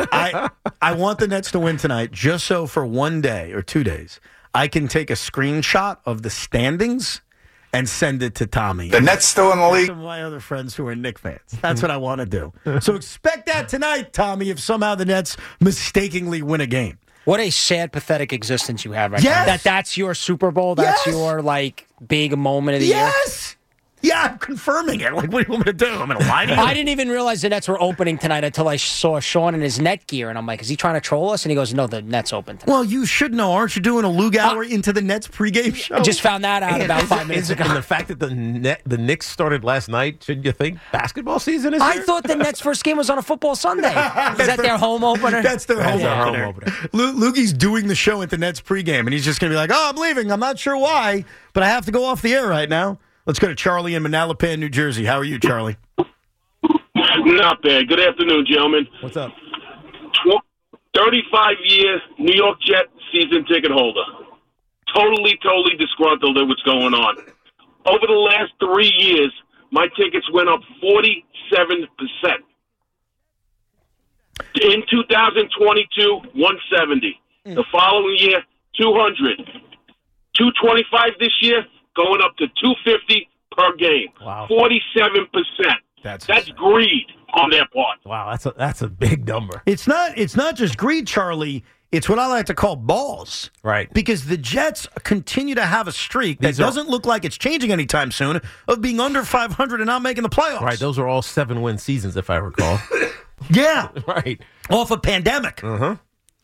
I want the Nets to win tonight just so for 1 day or 2 days, I can take a screenshot of the standings and send it to Tommy. The Nets still in the league? Some of my other friends who are Knicks fans. That's what I want to do. So expect that tonight, Tommy, if somehow the Nets mistakenly win a game. What a sad, pathetic existence you have right Yes! now. That's your Super Bowl. That's your, big moment of the year. Yes! Yeah, I'm confirming it. Like, what do you want me to do? I'm going to lie to you? I didn't even realize the Nets were opening tonight until I saw Sean in his net gear, and I'm like, is he trying to troll us? And he goes, no, the Nets open tonight. Well, you should know. Aren't you doing a Lug Hour into the Nets pregame show? I just found that out about 5 minutes ago. And the fact that the Knicks started last night, shouldn't you think basketball season is I here? thought the Nets' first game was on a football Sunday. Is that their home opener? That's their home opener. Lugie's doing the show at the Nets pregame, and he's just going to be like, oh, I'm leaving. I'm not sure why, but I have to go off the air right now. Let's go to Charlie in Manalapan, New Jersey. How are you, Charlie? Not bad. Good afternoon, gentlemen. What's up? 35-year New York Jet season ticket holder. Totally disgruntled at what's going on. Over the last 3 years, my tickets went up 47%. In 2022, 170. The following year, 200. 225 this year, going up to 250 per game. Wow. 47%. That's greed on their part. Wow, that's a big number. It's not just greed, Charlie. It's what I like to call balls. Right. Because the Jets continue to have a streak that doesn't look like it's changing anytime soon of being under 500 and not making the playoffs. Right, those are all 7-win seasons, if I recall. Yeah. Right. Off a pandemic. Uh-huh.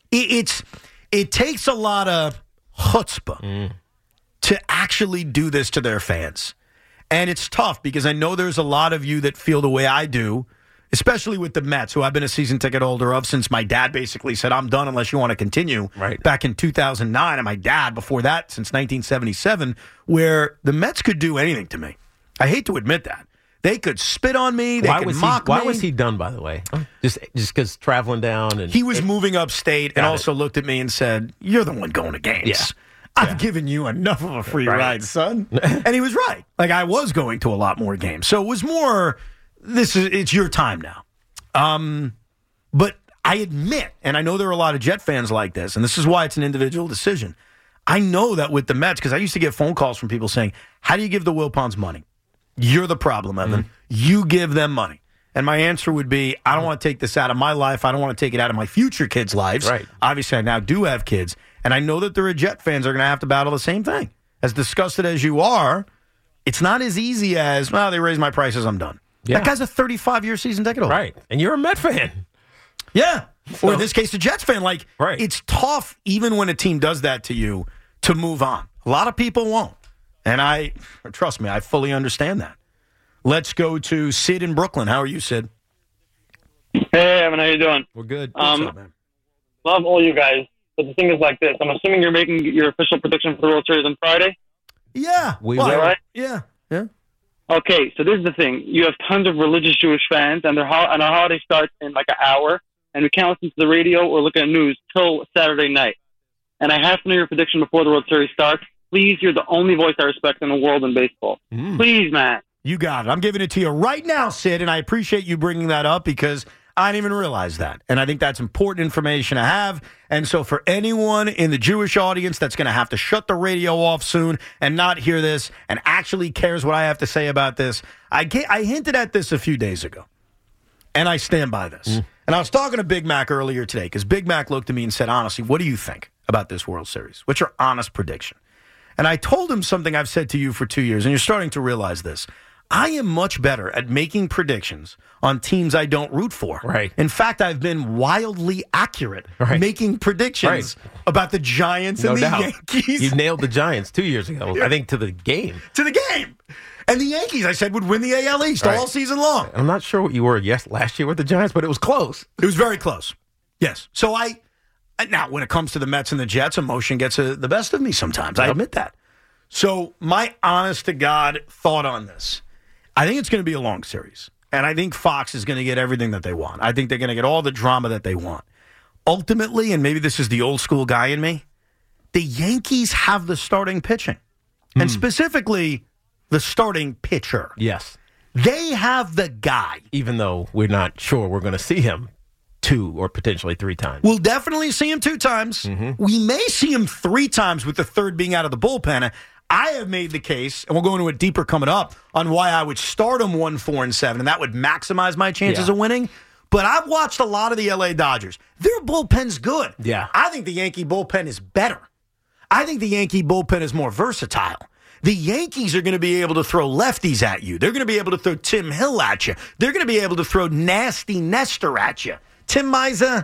It takes a lot of chutzpah to actually do this to their fans. And it's tough because I know there's a lot of you that feel the way I do, especially with the Mets, who I've been a season ticket holder of since my dad basically said, I'm done unless you want to continue. Right. Back in 2009, and my dad before that since 1977, where the Mets could do anything to me. I hate to admit that. They could spit on me. They could mock me. Why was he done, by the way? Just because traveling down? And he was moving upstate and also looked at me and said, you're the one going to games. Yeah. I've given you enough of a free ride, son. And he was right. Like, I was going to a lot more games. So it was more, it's your time now. But I admit, and I know there are a lot of Jet fans like this, and this is why it's an individual decision. I know that with the Mets, because I used to get phone calls from people saying, how do you give the Wilpons money? You're the problem, Evan. You give them money. And my answer would be, I don't want to take this out of my life. I don't want to take it out of my future kids' lives. Right. Obviously, I now do have kids. And I know that there are Jet fans that are going to have to battle the same thing. As disgusted as you are, it's not as easy as, well, they raised my prices, I'm done. Yeah. That guy's a 35-year season ticket holder. Right. And you're a Met fan. Yeah. Or in this case, a Jets fan. Like, it's tough, even when a team does that to you, to move on. A lot of people won't. And trust me, I fully understand that. Let's go to Sid in Brooklyn. How are you, Sid? Hey, Evan, how you doing? We're good. What's up, man? Love all you guys. But the thing is like this. I'm assuming you're making your official prediction for the World Series on Friday? Yeah. We will. will. Right? Yeah. Okay, so this is the thing. You have tons of religious Jewish fans, and our holiday starts in like an hour, and we can't listen to the radio or look at the news till Saturday night. And I have to know your prediction before the World Series starts. Please, you're the only voice I respect in the world in baseball. Please, man. You got it. I'm giving it to you right now, Sid, and I appreciate you bringing that up because I didn't even realize that. And I think that's important information to have. And so for anyone in the Jewish audience that's going to have to shut the radio off soon and not hear this and actually cares what I have to say about this, I hinted at this a few days ago, and I stand by this. And I was talking to Big Mac earlier today because Big Mac looked at me and said, honestly, what do you think about this World Series? What's your honest prediction? And I told him something I've said to you for 2 years, and you're starting to realize this. I am much better at making predictions on teams I don't root for. Right. In fact, I've been wildly accurate making predictions about the Giants and the Yankees. You nailed the Giants 2 years ago, I think, to the game. To the game. And the Yankees, I said, would win the AL East all season long. I'm not sure what you were last year with the Giants, but it was close. It was very close. Yes. So now, when it comes to the Mets and the Jets, emotion gets the best of me sometimes. I admit that. So my honest-to-God thought on this, I think it's going to be a long series. And I think Fox is going to get everything that they want. I think they're going to get all the drama that they want. Ultimately, and maybe this is the old-school guy in me, the Yankees have the starting pitching. And specifically, the starting pitcher. Yes. They have the guy. Even though we're not sure we're going to see him 2 or potentially 3 times. We'll definitely see him 2 times. We may see him 3 times with the third being out of the bullpen. I have made the case, and we'll go into it deeper coming up, on why I would start him 1, 4, and 7, and that would maximize my chances of winning. But I've watched a lot of the L.A. Dodgers. Their bullpen's good. Yeah. I think the Yankee bullpen is better. I think the Yankee bullpen is more versatile. The Yankees are going to be able to throw lefties at you. They're going to be able to throw Tim Hill at you. They're going to be able to throw nasty Nestor at you. Tim Meiza,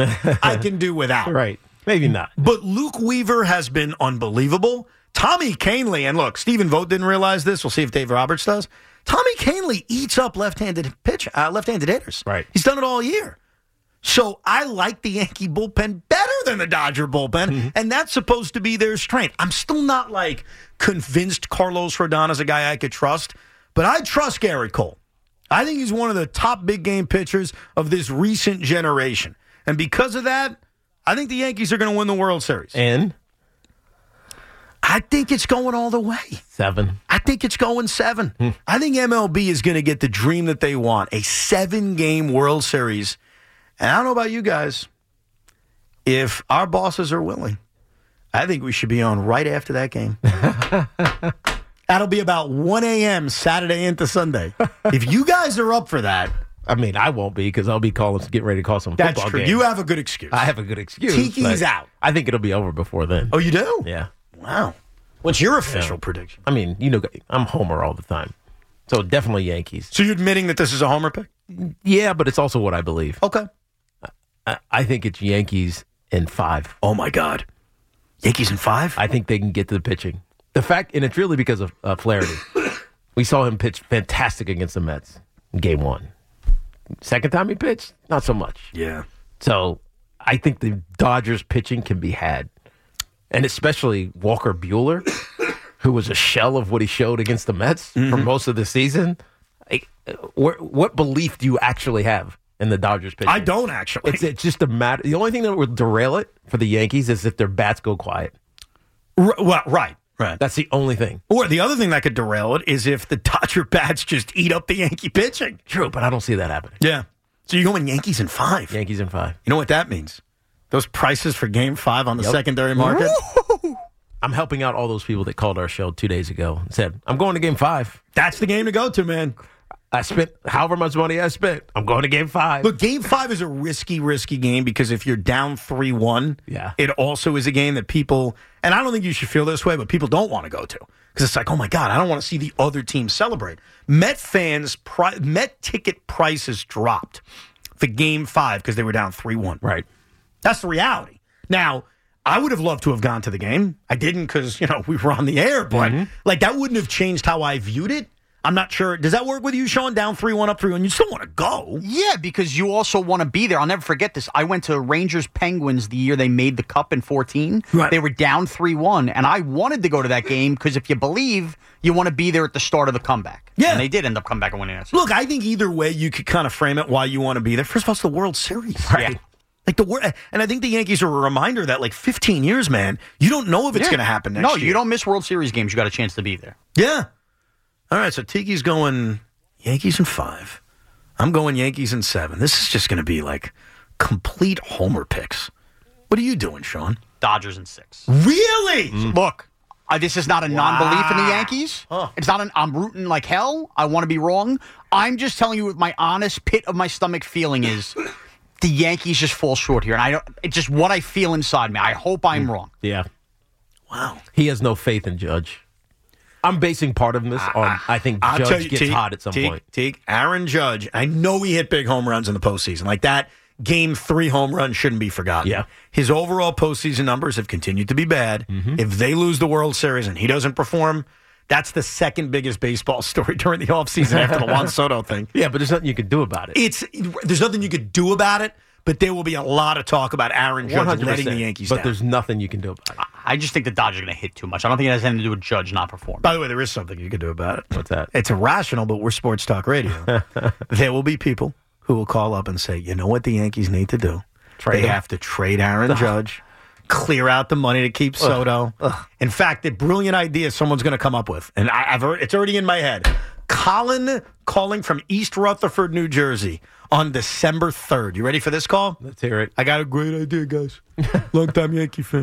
I can do without. Right. Maybe not. But Luke Weaver has been unbelievable. Tommy Kahnle, and look, Stephen Vogt didn't realize this. We'll see if Dave Roberts does. Tommy Kahnle eats up left-handed hitters. Right. He's done it all year. So I like the Yankee bullpen better than the Dodger bullpen, and that's supposed to be their strength. I'm still not, convinced Carlos Rodon is a guy I could trust, but I trust Garrett Cole. I think he's one of the top big-game pitchers of this recent generation. And because of that, I think the Yankees are going to win the World Series. And? I think it's going all the way. 7. I think it's going 7. I think MLB is going to get the dream that they want, a 7-game World Series. And I don't know about you guys. If our bosses are willing, I think we should be on right after that game. That'll be about 1 a.m. Saturday into Sunday. If you guys are up for that. I mean, I won't be because I'll be getting ready to call some football That's true. games. You have a good excuse. I have a good excuse. Tiki's out. I think it'll be over before then. Oh, you do? Yeah. Wow. What's your official prediction? I mean, I'm Homer all the time. So definitely Yankees. So you're admitting that this is a Homer pick? Yeah, but it's also what I believe. Okay. I think it's Yankees in 5. Oh, my God. Yankees in 5? I think they can get to the pitching. The fact, and it's really because of Flaherty. We saw him pitch fantastic against the Mets in Game 1. Second time he pitched, not so much. Yeah. So I think the Dodgers pitching can be had. And especially Walker Buehler, who was a shell of what he showed against the Mets for most of the season. What belief do you actually have in the Dodgers pitching? I don't actually. It's just a matter. The only thing that would derail it for the Yankees is if their bats go quiet. Right. That's the only thing. Or the other thing that could derail it is if the Dodger bats just eat up the Yankee pitching. True, but I don't see that happening. Yeah. So you're going Yankees in 5. Yankees in 5. You know what that means? Those prices for Game 5 on the secondary market. Woo! I'm helping out all those people that called our show 2 days ago and said, I'm going to Game 5. That's the game to go to, man. I spent however much money I spent. I'm going to Game 5. Look, Game 5 is a risky game because if you're down 3-1, it also is a game that people, and I don't think you should feel this way, but people don't want to go to. Because it's like, oh my God, I don't want to see the other team celebrate. Met ticket prices dropped for Game 5 because they were down 3-1. Right. That's the reality. Now, I would have loved to have gone to the game. I didn't because, we were on the air, but that wouldn't have changed how I viewed it. I'm not sure. Does that work with you, Sean? Down 3-1, up 3-1. You still want to go. Yeah, because you also want to be there. I'll never forget this. I went to Rangers Penguins the year they made the Cup in 14. Right. They were down 3-1, and I wanted to go to that game because if you believe, you want to be there at the start of the comeback. Yeah. And they did end up coming back and winning it. Look, I think either way you could kind of frame it why you want to be there. First of all, it's the World Series. Right. Yeah. And I think the Yankees are a reminder that, 15 years, man, you don't know if it's going to happen next year. No, you don't miss World Series games. You got a chance to be there. Yeah. All right, so Tiki's going Yankees in 5. I'm going Yankees in 7. This is just going to be complete homer picks. What are you doing, Sean? Dodgers in 6. Really? Look, this is not a non-belief in the Yankees. Huh. It's not I'm rooting like hell. I want to be wrong. I'm just telling you what my honest pit of my stomach feeling is. The Yankees just fall short here, and it's just what I feel inside me. I hope I'm wrong. Yeah. Wow. He has no faith in Judge. I'm basing part of this on I think Judge gets hot at some point. Aaron Judge, I know he hit big home runs in the postseason. That Game 3 home run shouldn't be forgotten. Yeah. His overall postseason numbers have continued to be bad. Mm-hmm. If they lose the World Series and he doesn't perform, that's the second biggest baseball story during the offseason after the Juan Soto thing. Yeah, but there's nothing you can do about it. There's nothing you could do about it, but there will be a lot of talk about Aaron Judge letting the Yankees down. But there's nothing you can do about it. I just think the Dodgers are going to hit too much. I don't think it has anything to do with Judge not performing. By the way, there is something you can do about it. What's that? It's irrational, but we're Sports Talk Radio. There will be people who will call up and say, you know what the Yankees need to do? They have to trade Aaron Judge, clear out the money to keep Soto. In fact, the brilliant idea someone's going to come up with, and it's already in my head. Colin calling from East Rutherford, New Jersey on December 3rd. You ready for this call? Let's hear it. I got a great idea, guys. Longtime Yankee fan.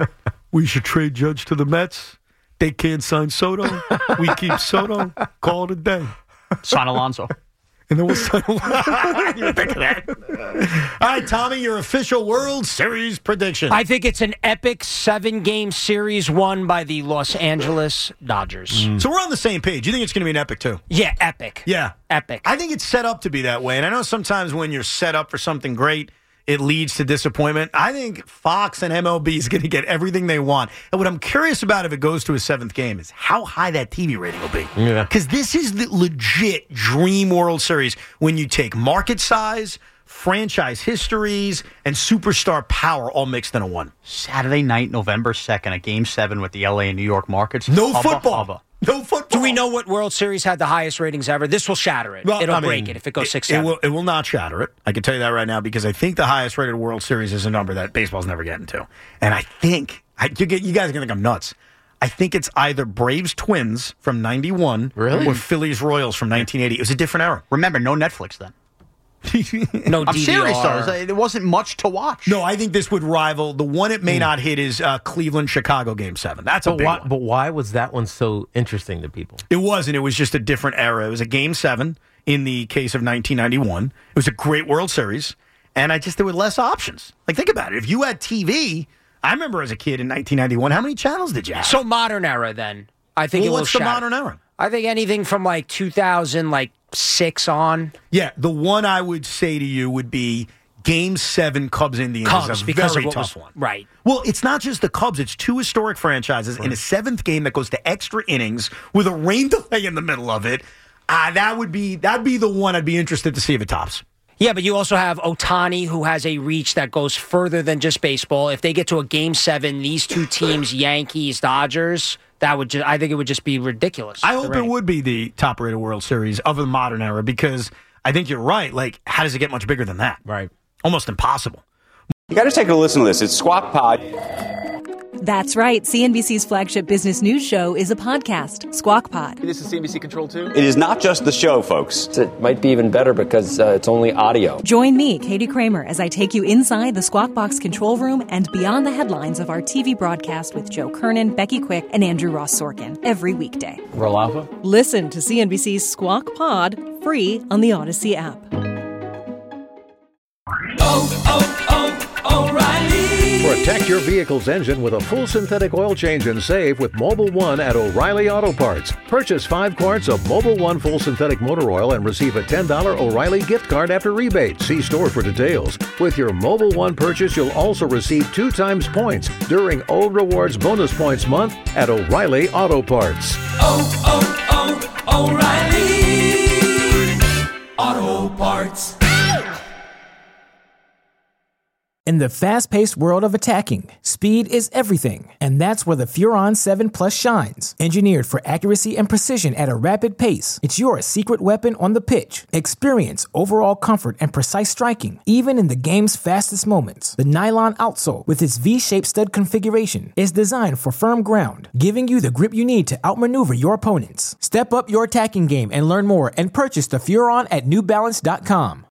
We should trade Judge to the Mets. They can't sign Soto. We keep Soto. Call it a day. Sign Alonso. And then we'll sign Alonso. I didn't even think of that. All right, Tommy, your official World Series prediction. I think it's an epic 7-game series won by the Los Angeles Dodgers. So we're on the same page. You think it's going to be an epic, too? Yeah, epic. Yeah. Epic. I think it's set up to be that way. And I know sometimes when you're set up for something great, it leads to disappointment. I think Fox and MLB is going to get everything they want. And what I'm curious about if it goes to a 7th game is how high that TV rating will be. Yeah. Because this is the legit dream World Series when you take market size, franchise histories, and superstar power all mixed into one. Saturday night, November 2nd, a Game 7 with the LA and New York markets. No football. No football. Do we know what World Series had the highest ratings ever? This will shatter it. Well, It'll break it if it goes 6-7. It will not shatter it. I can tell you that right now because I think the highest rated World Series is a number that baseball's never getting to. And I think, you guys are going to think I'm nuts. I think it's either Braves Twins from 91 or Phillies Royals from 1980. It was a different era. Remember, no Netflix then. No I'm DVR. serious, though. There wasn't much to watch. No, I think this would rival. The one it may not hit is Cleveland-Chicago Game 7. That's a big one. But why was that one so interesting to people? It wasn't. It was just a different era. It was a Game 7 in the case of 1991. It was a great World Series, and there were less options. Think about it. If you had TV, I remember as a kid in 1991, how many channels did you have? So modern era then. I think it will what's the shatter. modern era? I think anything from 2006 on. Yeah, the one I would say to you would be Game 7 Cubs-Indians is a very tough one. Right. Well, it's not just the Cubs. It's two historic franchises in a 7th game that goes to extra innings with a rain delay in the middle of it. That'd be the one I'd be interested to see if it tops. Yeah, but you also have Ohtani, who has a reach that goes further than just baseball. If they get to a Game 7, these two teams, Yankees, Dodgers, I think it would just be ridiculous. I hope it would be the top-rated World Series of the modern era because I think you're right. How does it get much bigger than that? Right. Almost impossible. You got to take a listen to this. It's Squawk Pod. That's right. CNBC's flagship business news show is a podcast, Squawk Pod. This is CNBC Control 2? It is not just the show, folks. It might be even better because it's only audio. Join me, Katie Kramer, as I take you inside the Squawk Box control room and beyond the headlines of our TV broadcast with Joe Kernan, Becky Quick, and Andrew Ross Sorkin every weekday. Roll Alpha? Listen to CNBC's Squawk Pod free on the Odyssey app. O'Reilly. Protect your vehicle's engine with a full synthetic oil change and save with Mobil 1 at O'Reilly Auto Parts. Purchase 5 quarts of Mobil 1 full synthetic motor oil and receive a $10 O'Reilly gift card after rebate. See store for details. With your Mobil 1 purchase, you'll also receive 2 times points during O Rewards Bonus Points Month at O'Reilly Auto Parts. O'Reilly. In the fast-paced world of attacking, speed is everything, and that's where the Furon 7 Plus shines. Engineered for accuracy and precision at a rapid pace, it's your secret weapon on the pitch. Experience overall comfort and precise striking, even in the game's fastest moments. The nylon outsole, with its V-shaped stud configuration, is designed for firm ground, giving you the grip you need to outmaneuver your opponents. Step up your attacking game and learn more and purchase the Furon at NewBalance.com.